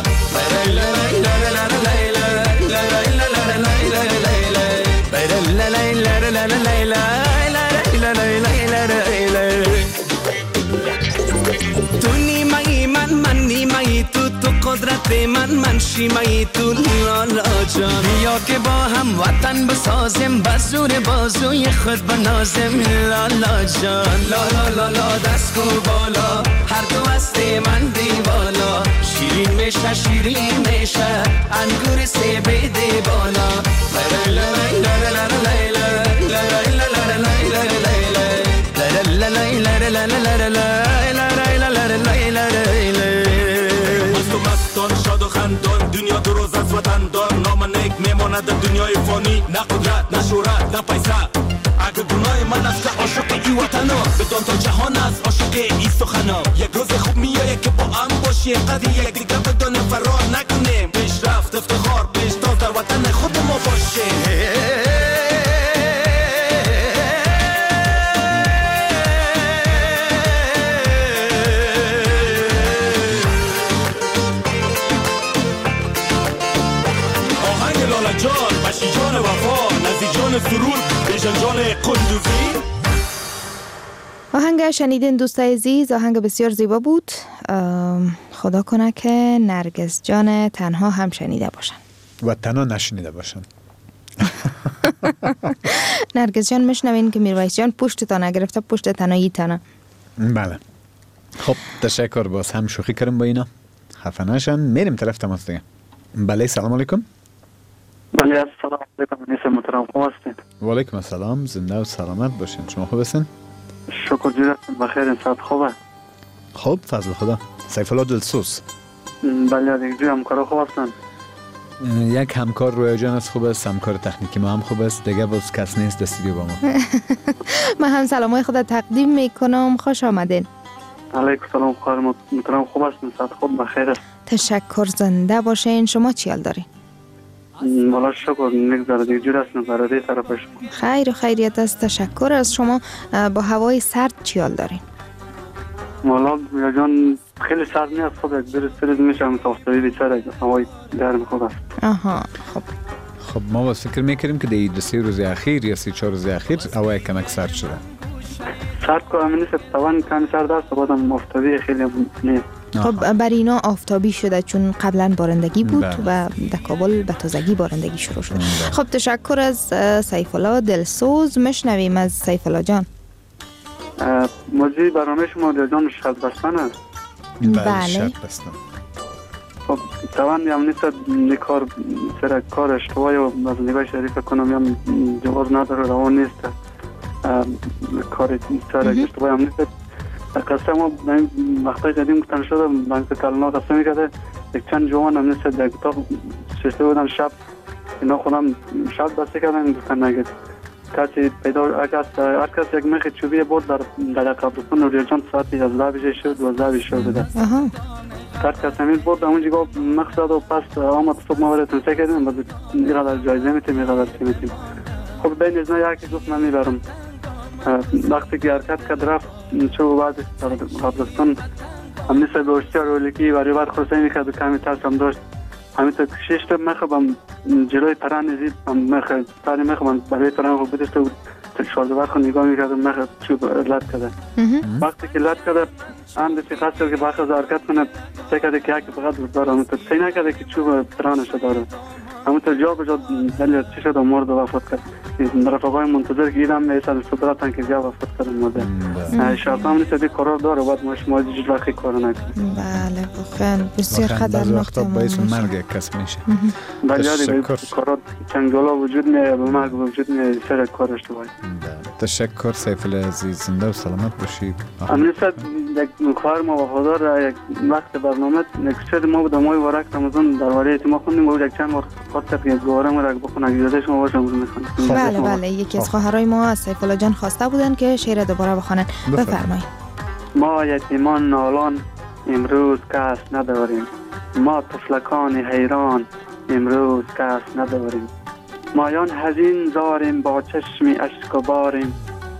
تو نیمه‌ای من من نیمه‌ای تو، تو قدرت من من شیمه‌ای تو لالا جان. بیا که با هم وطن بسازیم، بزور بازوی خود بنازیم لالا جان. لالا لالا دست کو بالا، هر دو است من دیوالا، شیرین میشه شیرین میشه انگور سه بیده بالا. مست و مستان شاد و خندان، دنیا دو روز از وطن دار، نام نیک میماند در دنیای فانی، نه قدرت نه شهرت نه پیسه. اگه گناه من است که عاشق ای وطنا، بدان تا جهان است عاشق ای سخنا. یک روز خوب میایه که با هم باشیم، قدر یک دیگه بدانیم فرار نکنیم، پیشرفت افتخار پیشتاز در وطن خود ما باشیم. جان بشی جان وفا، نزی جان سرور، بیشن جان قندوزی. آهنگ شنیدین دوستای عزیز، آهنگ بسیار زیبا بود. خدا کنه که نرگس جان تنها هم شنیده باشن و تنها نشنیده باشن. نرگس جان میشنوین که میرویس جان پشت تا نگرفته، پشت تنهایی تنه. بله خب تشکر، باز هم شوخی کردم با اینا، خفه نشن. میریم طرف تماس دیگه. بله سلام علیکم. بله السلام علیکم نیست محترم، خوب هستین؟ و علیکم السلام، زنده و سلامت باشین. شما خوب هستین؟ شکر جزیلا بخیر، انصاف خوبه. خوب فضل خدا. سیف الله دلسوز. بله دیگه همکارا خوب هستن؟ یک همکار رویا جان است خوب است، همکار تکنیکی ما هم خوب است، دیگه باز کس نیست استودیو با ما. من هم سلامای خدا تقدیم میکنم، خوش آمدین. علیکم سلام خواهر محترم، خوب هستین؟ صحت خود بخیر است؟ تشکر، زنده باشین. شما چی حال دارین؟ والا شکر، نگذره دیگه جور هستیم برای طرف شما. خیر و خیریت است. تشکر از شما. با هوای سرد چی حال دارین؟ والا یا جان خیلی سرد نیست، خب یک دو روز میشه هم تافتایی بیچاره هوای گرم خوب است. آها خب خب ما باز فکر میکردیم که در دو سه روز اخیر یا سه چهار روز اخیر هوای کمک سرد شده. سرد که همین نیست، طبعا کمی سرد است، بعدم آفتابی خیلی نیست. خب بر اینا آفتابی شده چون قبلا بارندگی بود بله. و در کابل به تازگی بارندگی شروع شده. بله. خب تشکر از سیف الله دلسوز. مشنویم از سیف الله جان. موضوع برنامه شما در جان شرط بستن است. بله شرط بستن. خب طبعا هم نیست کار سر کار اشتباهی و از نگاه شریف کنم هم جواز نداره، روان نیست کار سر اشتباهی هم نیست. قصه ما وقتای قدیم گفتن شده بانک کلنا قصه میکرده یک چند جوان هم نیست در اتاق ششته بودن شب اینا خودم شب بسته کردن گفتن نگید کسی پیدا هر کس یک مخ چوبی بود در در قبرستان نوریجان ساعتی از لبیش شد و لبیش شد بده هر کس همین بود اونجا گفت مخ زد و پس آمد صبح ما برای تنسه کردیم و اینقدر جایزه میتیم اینقدر چی میتیم. خب بین از نه یکی گفت من میبرم وقتی که حرکت کرد رفت چو بعد قبرستان همین سه باشتیار ولیکی و ریور خرسه میکرد و کمی ترس هم داشت همین تا شش تا مخبم جلوی تران نزید مخ تاری مخبم برای تران رو بدست و شارده برخو نگاه میکرد و مخ چوب لد کرده وقتی که لد کرده هم دستی خواست که برخ از حرکت کنه سه کرده که یکی فقط داره همین تا سی نکرده که چوب ترانش داره همون تا جا بجا دلیل چی شد و مرد و وفات کرد. رفقای منتظر که ایدم میسد صدراتن که جا وفات کرد مرده. شرط هم نیست دیگه قرار داره باید ما شما جیج وقتی کار نکنیم. بله بخیر بسیار خطرناک تمام باعث مرگ کس میشه. بله دیگه قرار چنگالا وجود میه و مرگ وجود میه سر کارش تو باید. تشکر سیف الله عزیز، زنده و سلامت باشید. هم نیست یک خواهر ما وفادار یک وقت برنامه نکشد ما بود مای ورق رمضان درباره ما خوندیم و یک چند بار خاطر که گواره ما را بخونم یادش ما باشم رو میخونم. بله بله یکی از خواهرای ما از سیف الله جان خواسته بودن که شعر دوباره بخونن. بفرمایید. ما یتیمان نالان امروز کس نداریم، ما طفلکان حیران امروز کس نداریم، مایان حزین زاریم با چشمی اشک و باریم،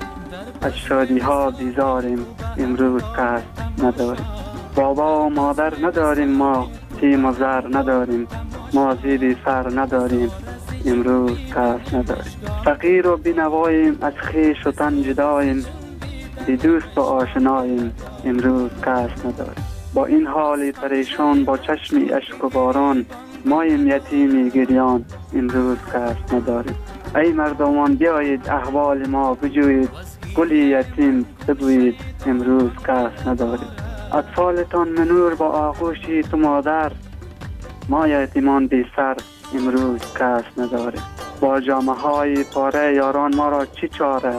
از شادی ها بیزاریم امروز کس نداریم، بابا و مادر نداریم، ما تیم و زر نداریم، ما زیبی سر نداریم امروز کس نداریم، فقیر و بینواییم از خویش و تن جداییم، بی دوست و آشناییم امروز کس نداریم، با این حالی پریشان با چشمی اشک و باران مایم یتیمی گریان امروز کس نداریم. ای مردمان بیایید احوال ما بجویید، گلی یتیم ببویید امروز کس نداریم، اطفالتان منور با آغوشی تو مادر، ما یتیمان بی سر امروز کس نداریم، با جامعه های پاره یاران ما را چی چاره،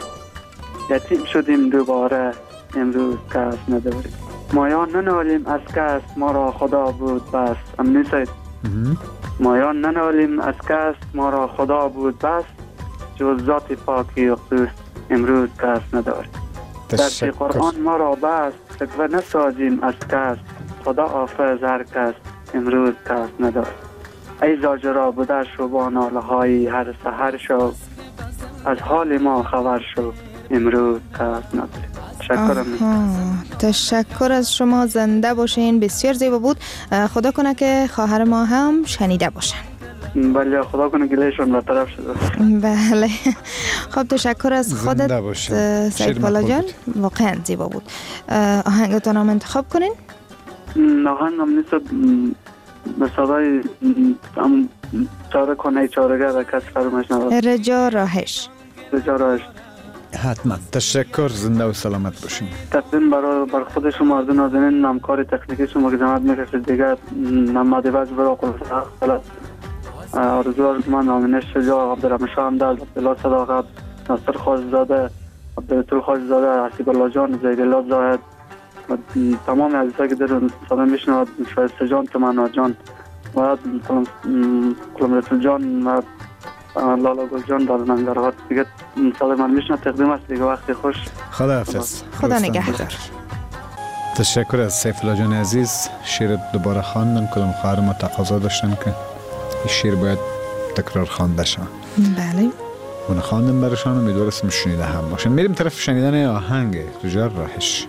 یتیم شدیم دوباره امروز کس نداریم، مایان ننالیم از کس ما را خدا بود بس. ام نیست مایان ننالیم از کس ما را خدا بود بس، جز ذات پاکی و قدوس امروز کس نداریم، در قرآن ما را بس و نسازیم از کس، خدا حافظ هر کس امروز کس نداریم، ای زاجرا بوده شو با ناله های هر سحر شو، از حال ما خبر شو امروز کس نداریم. تشکرم. تشکر از شما، زنده باشین. بسیار زیبا بود. خدا کنه که خواهر ما هم شنیده باشن. بله خدا کنه گلهشون برطرف شده. بله خب تشکر از خودت سیف الله جان، واقعا زیبا بود. آهنگتون هم انتخاب کنین. آهنگ هم نیست به صدای چاره کنه چارگر کس فرمش نبود. رجا راهش رجا راهش حتما. تشکر، زنده و سلامت باشین. تقدیم برای بر خود شما از نازنین همکار تکنیکی شما که زحمت میکشید دیگه محمد وجه برای قلصه آرزو از من آمینش شجاع عبدالرحمن شاه همدل عبدالله صداقت ناصر خواجزاده عبدالطول خواجزاده حسیب الله جان زیدالله زاهد و تمام عزیزایی که در صدا میشنوند شایسته جان تمنا جان و قلم رسول جان و لالا گل جان در ننگرهار دیگه صدا من میشنوند. تقدیم است دیگه. وقتی خوش. خدا حافظ. خدا نگهدار. تشکر از سیف الله جان عزیز. شعر دوباره خواندن. کدام خواهر ما تقاضا داشتن که این شعر باید تکرار خوانده شد. بله. اون خواندم برشان، امیدوارم شنیده هم باشن. میریم طرف شنیدن آهنگ تجار راهش.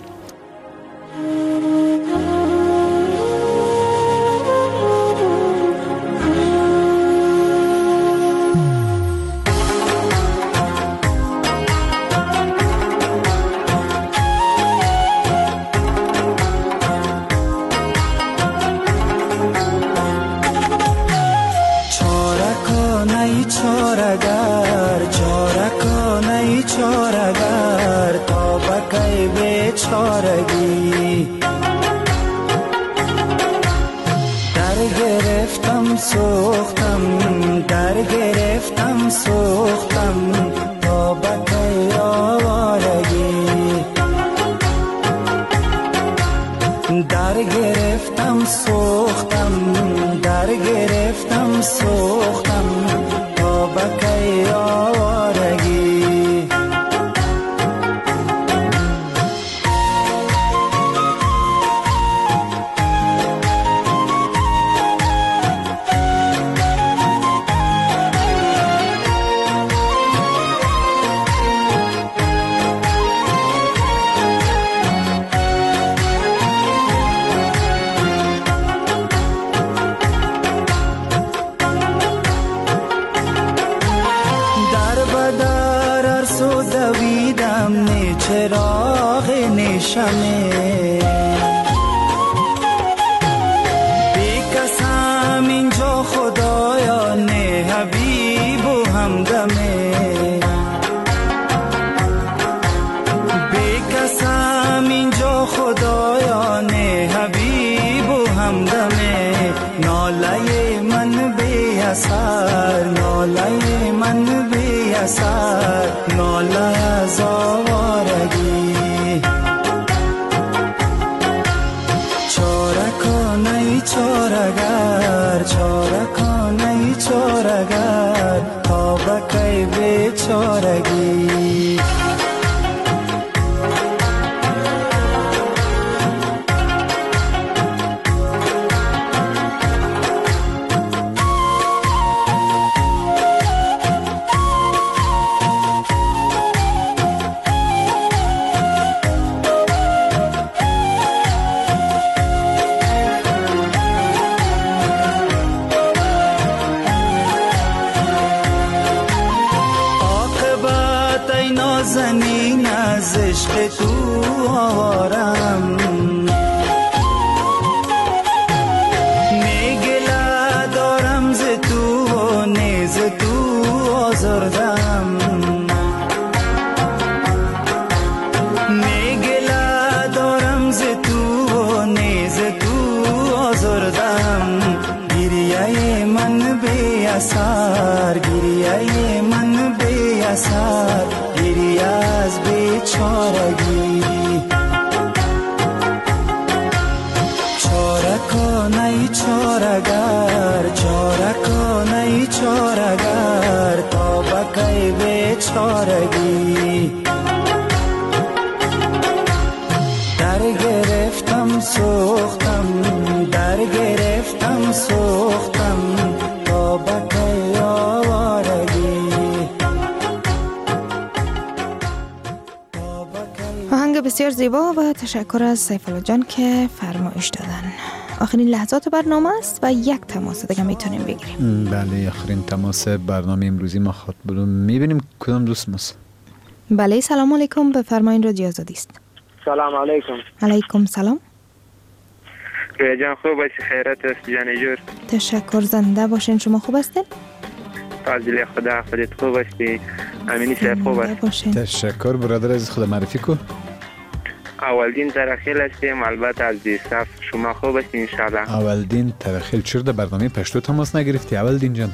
بسیار زیبا و تشکر از سیف الله جان که فرمایش دادن. آخرین لحظات برنامه است و یک تماس دیگه میتونیم بگیریم. بله، آخرین تماس برنامه امروزی ما خط بودم. میبینیم کدام دوست ماست. بله، سلام علیکم، بفرمایید. رادیو آزادی است. سلام علیکم. علیکم سلام. رویا جان خوب هستی؟ خیرت است جان جور. تشکر، زنده باشین. شما خوب هستین؟ فضل خدا، خودت خوب هستی؟ امینی صاحب خوب است؟ تشکر برادر عزیز، خدا معرفی کو. اولدین ترخیل هستیم، البته از دیستف. شما خوب هستی انشاءالله؟ اولدین ترخیل، چرا در برنامه پشتو تماس نگرفتی اولدین جان؟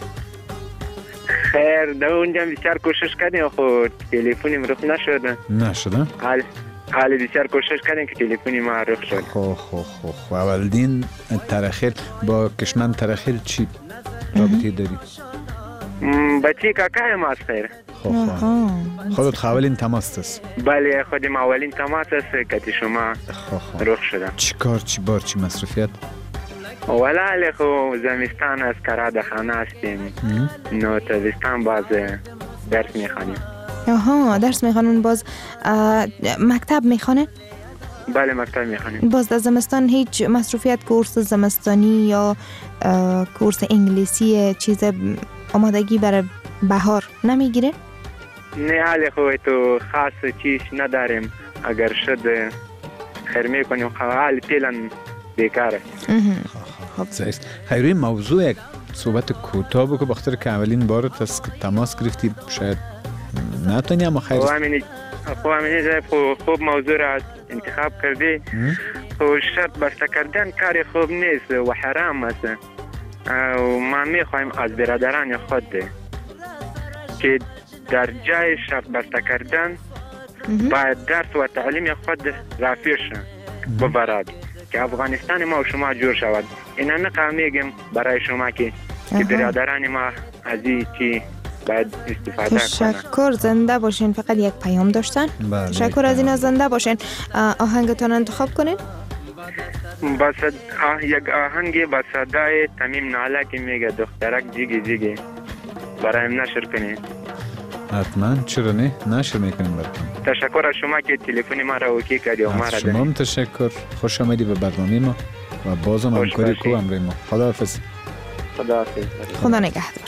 خیر، در اونجا بسیار کوشش کردیم خود تلفنیم رخ نشد. نشده؟ حال حال بسیار کوشش کردیم که تلفنی ما رخ شد. خو خو خو خو اولدین ترخیل، با کشمن ترخیل چی رابطه داری؟ بچه کاکای ما است. خیر خودت اولین تماس است؟ بله خودم اولین تماس است که شما رخ شده. چی کار چی بار چی مصروفیت؟ ولی خو زمستان از کرده خانه هستیم، نو تابستان باز درس میخوانیم. آها درس میخوانون. باز مکتب میخوانه؟ بله مکتب میخوانیم. باز در زمستان هیچ مصروفیت کورس زمستانی یا کورس انگلیسی چیز آمادگی برای بهار نمیگیره؟ نه حالی خوی تو خاص چیز نداریم، اگر شد خیر میکنیم، حال پیلن بیکاره. خب زیست خیروی موضوع یک صحبت کوتاه بکو بخاطر که اولین بارت از تماس گرفتی شاید نتونی اما خیر خب همینی خب همینی جای خوب موضوع را انتخاب کردی. خب شرط بسته کردن کاری خوب نیست و حرام است و ما میخوایم از برادران خود که در جای شرط بسته کردن باید درس و تعلیم خود رفیع ببرد که افغانستان ما و شما جور شود. این همه قوم میگم برای شما که که برادران ما از این چی باید استفاده کنند. تشکر، زنده باشین. فقط یک پیام داشتن. تشکر از این زنده باشین. آهنگتون انتخاب کنین. بس آه یک آهنگی با صدای تمیم ناله که میگه دخترک جیگی جیگی برایم نشر کنین. حتما، چرا نه؟ نشر میکنیم براتون. تشکر از شما که تلفن ما را اوکی کردی و ما را دادید. شما هم تشکر. خوش آمدی به برنامه ما و بازم همکاری کو امروز ما. خداحافظ. خداحافظ. خدا نگهدار.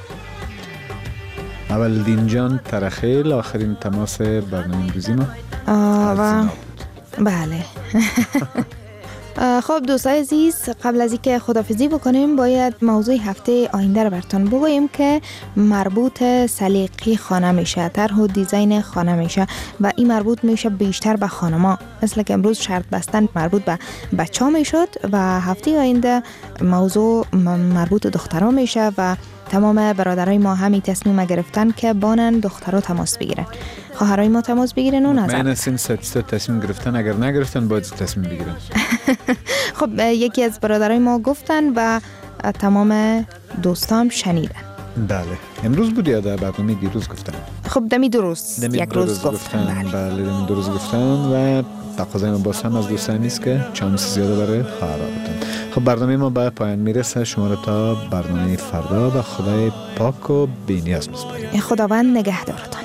اول دین جان ترخیل آخرین تماس برنامه امروزی ما. و بله. خب دوستای عزیز، قبل از اینکه خداحافظی بکنیم باید موضوع هفته آینده رو براتون بگویم که مربوط سلیقه خانه میشه، طرح و دیزاین خانه میشه و این مربوط میشه بیشتر به خانما، مثل که امروز شرط بستن مربوط به بچه‌ها میشد و هفته آینده موضوع مربوط دخترها میشه و تمام برادرای ما همین تصمیم گرفتن که بانن دخترها تماس بگیرن. خواهرای ما تماس بگیرن و نظر. من از این ست تصمیم گرفتن، اگر نگرفتن باید تصمیم بگیرن. خب یکی از برادرای ما گفتن و تمام دوستام شنیدن. بله. امروز بود یا در برنامه دیروز گفتن؟ خب دمی درست دمی یک روز گفتن. بله. بله دمی درست گفتن و تقاضای ما باز هم از دوستان نیست که چانس زیاده برای خواهرها بودن. خب برنامه ما به پایان میرسه. شما را تا برنامه فردا و خدای پاک و بی‌نیاز میسپاریم. خداوند نگهدارتان.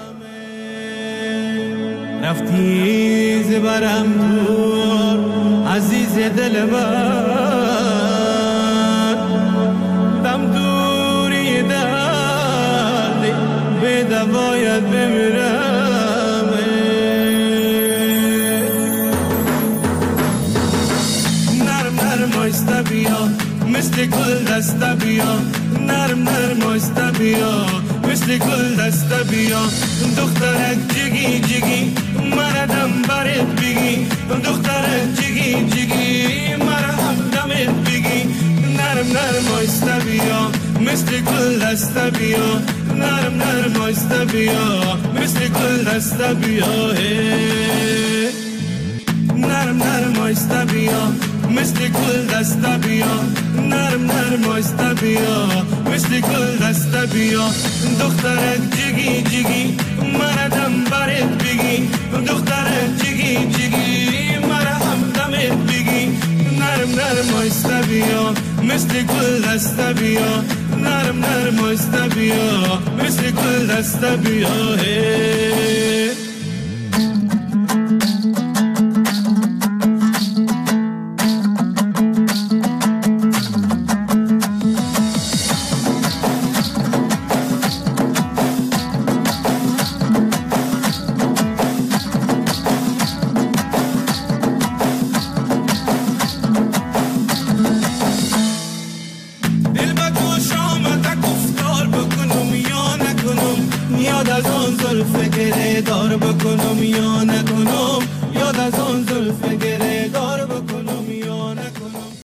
رفتی زبرم دور عزیز دل من، دم دوری دردی به دواید بمیرم. نرم نرم آیسته بیا مثل گل دسته بیا، نرم نرم آیسته بیا مثل گل دسته بیا. دخترک جگی جگی مردم برات بگی، دخترک جگی جگی مردم دمت بگی. نرم نرم آیسته بیا مثل گل دسته بیا، نرم نرم آیسته بیا مثل گل دسته بیا. نرم نرم آیسته بیا مثل گل دسته بیا، نرم نرم آیسته بیا مثل گل دسته بیا. دخترک جگی جگی مردم برات بگی، دخترک جگی جگی مردم دمت بگی. نرم نرم آیسته بیا مثل گل دسته بیا، نرم نرم آیسته بیا مثل گل دسته بیا.